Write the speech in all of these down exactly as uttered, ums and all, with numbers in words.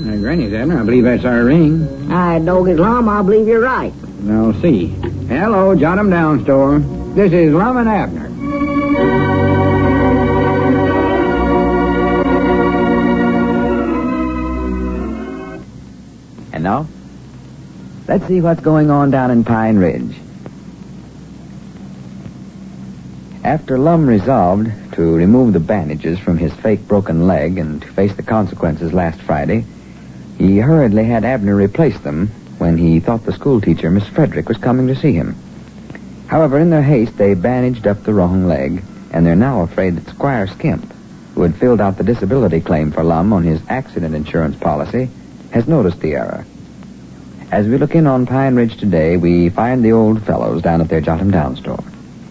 Uh, Granny's, Abner. I believe that's our ring. I dog it, Lum. I believe you're right. I'll see. Hello, Jot 'em Down store. This is Lum and Abner. And now, let's see what's going on down in Pine Ridge. After Lum resolved to remove the bandages from his fake broken leg and to face the consequences last Friday, he hurriedly had Abner replace them when he thought the schoolteacher, Miss Frederick, was coming to see him. However, in their haste, they bandaged up the wrong leg, and they're now afraid that Squire Skimp, who had filled out the disability claim for Lum on his accident insurance policy, has noticed the error. As we look in on Pine Ridge today, we find the old fellows down at their Jot 'em Down store.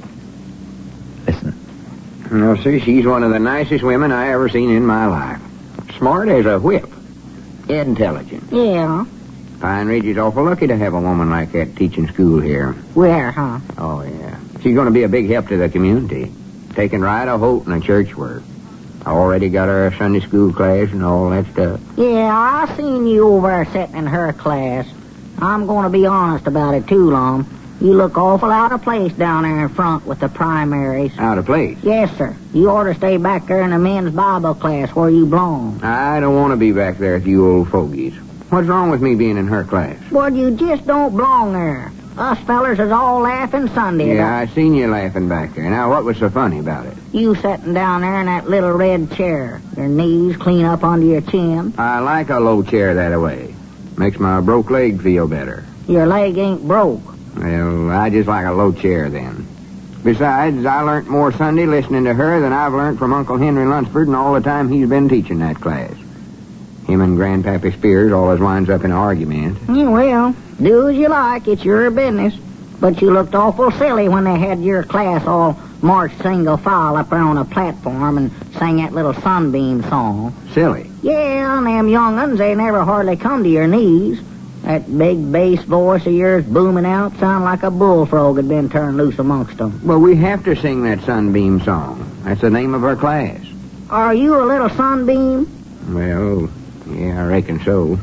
Listen. No, sir, she's one of the nicest women I ever seen in my life. Smart as a whip. Intelligent. Yeah. Pine Ridge is awful lucky to have a woman like that teaching school here. Where, huh? Oh, yeah. She's going to be a big help to the community. Taking right a holt in the church work. I already got her a Sunday school class and all that stuff. Yeah, I seen you over there sitting in her class. I'm going to be honest about it, too, Lum. You look awful out of place down there in front with the primaries. Out of place? Yes, sir. You ought to stay back there in the men's Bible class where you belong. I don't want to be back there with you old fogies. What's wrong with me being in her class? Well, you just don't belong there. Us fellers is all laughing Sunday. Yeah, I seen you laughing back there. Now, what was so funny about it? You sitting down there in that little red chair, your knees clean up under your chin. I like a low chair that way. Makes my broke leg feel better. Your leg ain't broke. Well, I just like a low chair then. Besides, I learnt more Sunday listening to her than I've learnt from Uncle Henry Lunsford in all the time he's been teaching that class. Him and Grandpappy Spears always winds up in an argument. Yeah, well, do as you like. It's your business. But you looked awful silly when they had your class all marched single file up there on a platform and sang that little Sunbeam song. Silly? Yeah, and them young'uns, they never hardly come to your knees. That big bass voice of yours booming out sounded like a bullfrog had been turned loose amongst them. Well, we have to sing that Sunbeam song. That's the name of our class. Are you a little sunbeam? Well, yeah, I reckon so.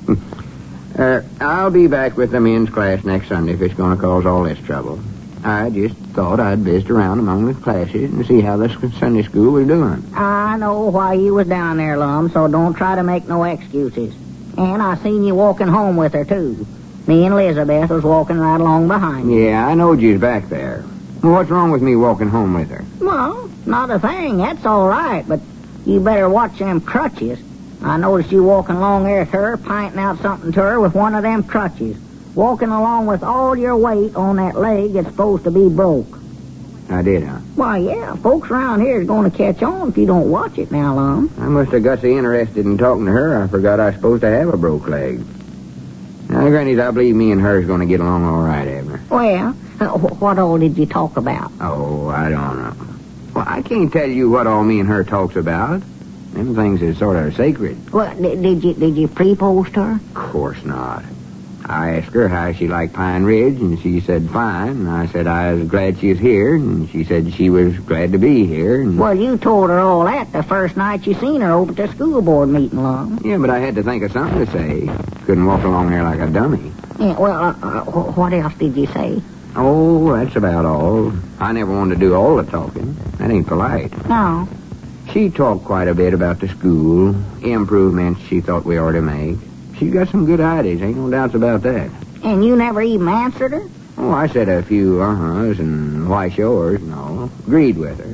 uh, I'll be back with the men's class next Sunday if it's going to cause all this trouble. I just thought I'd visit around among the classes and see how the Sunday school was doing. I know why you was down there, Lum, so don't try to make no excuses. And I seen you walking home with her, too. Me and Elizabeth was walking right along behind you. Yeah, I knowed you was back there. Well, what's wrong with me walking home with her? Well, not a thing. That's all right, but you better watch them crutches. I noticed you walking along there with her, pinting out something to her with one of them crutches. Walking along with all your weight on that leg that's supposed to be broke. I did, huh? Why, yeah, folks around here is going to catch on if you don't watch it now, Lum. I must have got so interested in talking to her, I forgot I was supposed to have a broke leg. Now, Granny's, I believe me and her is going to get along all right, Abner. Well, uh, what all did you talk about? Oh, I don't know. Well, I can't tell you what all me and her talks about. Them things is sort of sacred. Well, did, did you did you propose to her? Of course not. I asked her how she liked Pine Ridge, and she said fine. And I said I was glad she was here, and she said she was glad to be here. And... Well, you told her all that the first night you seen her over at the school board meeting, Lum. Yeah, but I had to think of something to say. Couldn't walk along there like a dummy. Yeah, well, uh, uh, what else did you say? Oh, that's about all. I never wanted to do all the talking. That ain't polite. No. She talked quite a bit about the school, improvements she thought we ought to make. She got some good ideas, ain't no doubts about that. And you never even answered her? Oh, I said a few uh-huhs and why shores and all. Agreed with her.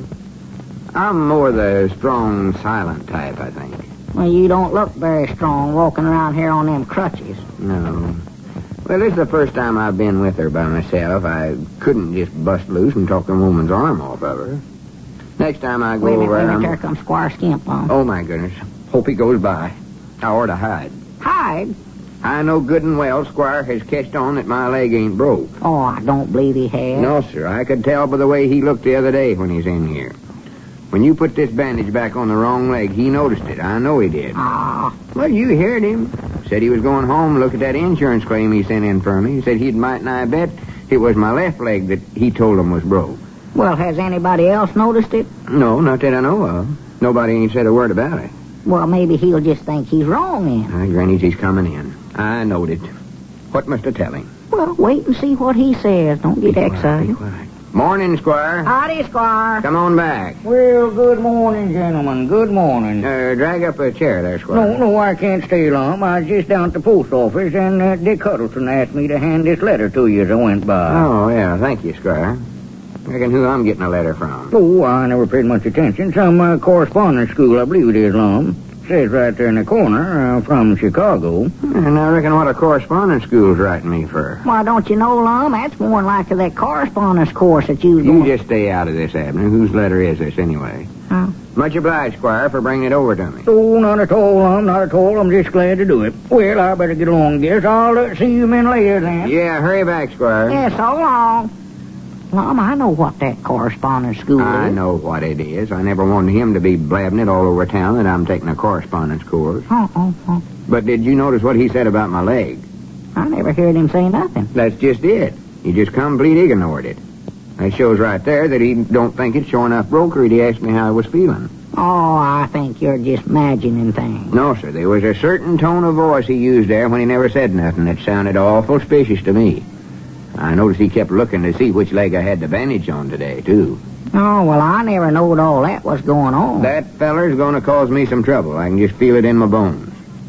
I'm more the strong, silent type, I think. Well, you don't look very strong walking around here on them crutches. No. Well, this is the first time I've been with her by myself. I couldn't just bust loose and talk a woman's arm off of her. Next time I go wait a minute, over... Wait a minute, I'm... there comes Squire Skimp on. Oh, my goodness. Hope he goes by. I ought to hide. Hide? I know good and well Squire has catched on that my leg ain't broke. Oh, I don't believe he has. No, sir. I could tell by the way he looked the other day when he's in here. When you put this bandage back on the wrong leg, he noticed it. I know he did. Ah. Well, you heard him. Said he was going home to look at that insurance claim he sent in for me. He said he'd might and I bet it was my left leg that he told him was broke. Well, has anybody else noticed it? No, not that I know of. Nobody ain't said a word about it. Well, maybe he'll just think he's wrong then. Uh, Granny's he's coming in. I knowed it. What must I tell him? Well, wait and see what he says. Don't get Be quiet, excited. be quiet. Morning, Squire. Howdy, Squire. Come on back. Well, good morning, gentlemen. Good morning. Uh, drag up a chair there, Squire. No, no, I can't stay long. I was just down at the post office, and uh, Dick Huddleston asked me to hand this letter to you as I went by. Oh, yeah, thank you, Squire. Reckon who I'm getting a letter from. Oh, I never paid much attention. Some uh, correspondence school, I believe it is, Lum. Says right there in the corner, uh, from Chicago. And I reckon what a correspondence school's writing me for. Why, don't you know, Lum? That's more than like that correspondence course that you was You going... just stay out of this, Abner. Whose letter is this, anyway? Huh? Much obliged, Squire, for bringing it over to me. Oh, not at all, Lum, not at all. I'm just glad to do it. Well, I better get along, guess. I'll uh, see you men later, then. Yeah, hurry back, Squire. Yeah, so long. Lum, I know what that correspondence school I is. know what it is. I never wanted him to be blabbing it all over town that I'm taking a correspondence course. Oh, oh, oh. But did you notice what he said about my leg? I never heard him say nothing. That's just it. He just complete ignored it. That shows right there that he don't think it's sure enough brokered. He asked me how I was feeling. Oh, I think you're just imagining things. No, sir. There was a certain tone of voice he used there when he never said nothing that sounded awful suspicious to me. I noticed he kept looking to see which leg I had the bandage on today, too. Oh, well, I never knowed all that was going on. That feller's going to cause me some trouble. I can just feel it in my bones.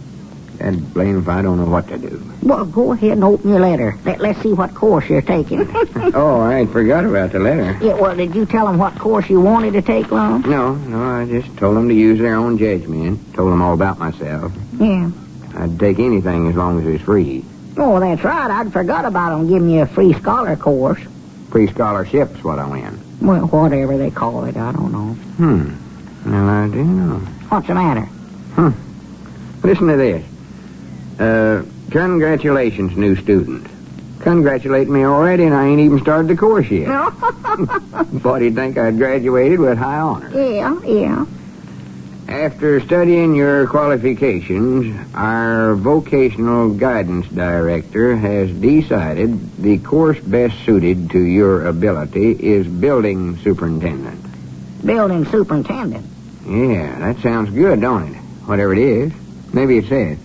And blame if I don't know what to do. Well, go ahead and open your letter. Let, let's see what course you're taking. Oh, I forgot about the letter. Yeah, well, did you tell them what course you wanted to take, Lum? No, no, I just told them to use their own judgment. Told them all about myself. Yeah. I'd take anything as long as it was free. Oh, that's right. I'd forgot about them giving you a free scholar course. Free scholarship's what I win. Well, whatever they call it, I don't know. Hmm. Well, I do know. What's the matter? Hmm. Listen to this. Uh, congratulations, new student. Congratulate me already, and I ain't even started the course yet. Thought he'd think I'd graduated with high honor. Yeah, yeah. After studying your qualifications, our vocational guidance director has decided the course best suited to your ability is building superintendent. Building superintendent. Yeah, that sounds good, don't it? Whatever it is. Maybe it says.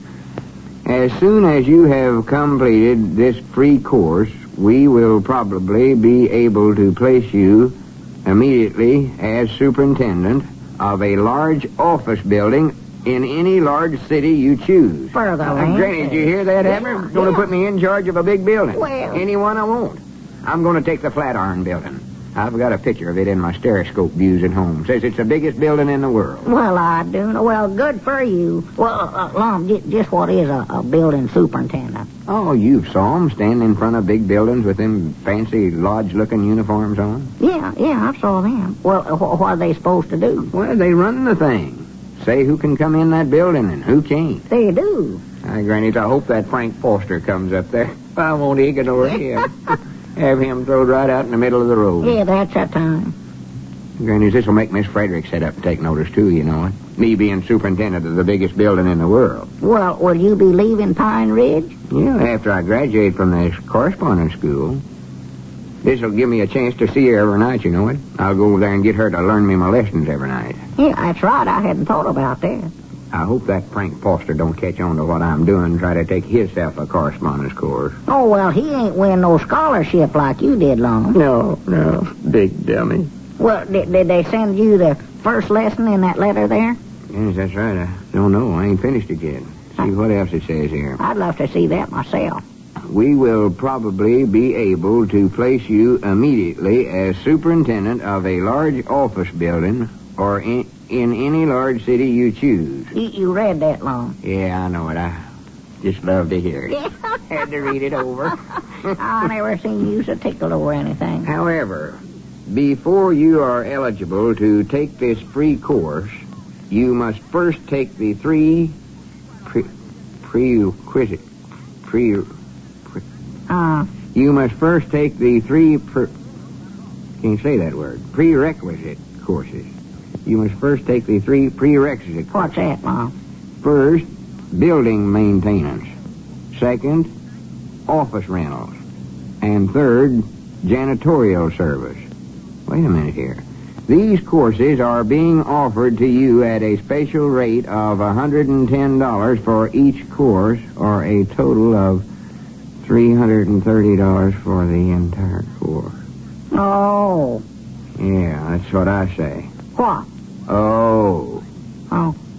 As soon as you have completed this free course, we will probably be able to place you immediately as superintendent of a large office building in any large city you choose. Further, Uh, Lance. Granny, did you hear that, Abner? Yeah, Going to yeah. put me in charge of a big building. Well. Anyone I want. I'm going to take the Flatiron building. I've got a picture of it in my stereoscope views at home. Says it's the biggest building in the world. Well, I do know. Well, good for you. Well, uh, Lum, j- just what is a, a building superintendent? Oh, you saw 'em standing in front of big buildings with them fancy lodge-looking uniforms on? Yeah, yeah, I saw them. Well, uh, wh- what are they supposed to do? Well, they run the thing. Say who can come in that building and who can't. They do. Hi, Granny, I hope that Frank Foster comes up there. I won't ignore him. Have him thrown right out in the middle of the road. Yeah, that's that time. Granny, this will make Miss Frederick sit up and take notice, too, you know it. Me being superintendent of the biggest building in the world. Well, will you be leaving Pine Ridge? Yeah, after I graduate from this correspondence school. This will give me a chance to see her every night, you know it. I'll go there and get her to learn me my lessons every night. Yeah, that's right. I hadn't thought about that. I hope that Frank Foster don't catch on to what I'm doing and try to take himself a correspondence course. Oh, well, he ain't win no scholarship like you did, Lum. No, no, big dummy. Well, did, did they send you the first lesson in that letter there? Yes, that's right. I don't know. I ain't finished it yet. See what else it says here. I'd love to see that myself. We will probably be able to place you immediately as superintendent of a large office building or in, in any large city you choose. You, you read that, Lum. Yeah, I know it. I just love to hear it. Had to read it over. I never seen you so tickled over anything. However, before you are eligible to take this free course, you must first take the three pre prerequisite pre, pre Uh, you must first take the three per, can't say that word prerequisite courses. You must first take the three prerequisite courses. what's that, Lum? First, building maintenance. Second, office rentals. And third, janitorial service. Wait a minute here. These courses are being offered to you at a special rate of one hundred ten dollars for each course, or a total of three hundred thirty dollars for the entire course. Oh. Yeah, that's what I say. What? Oh. Oh.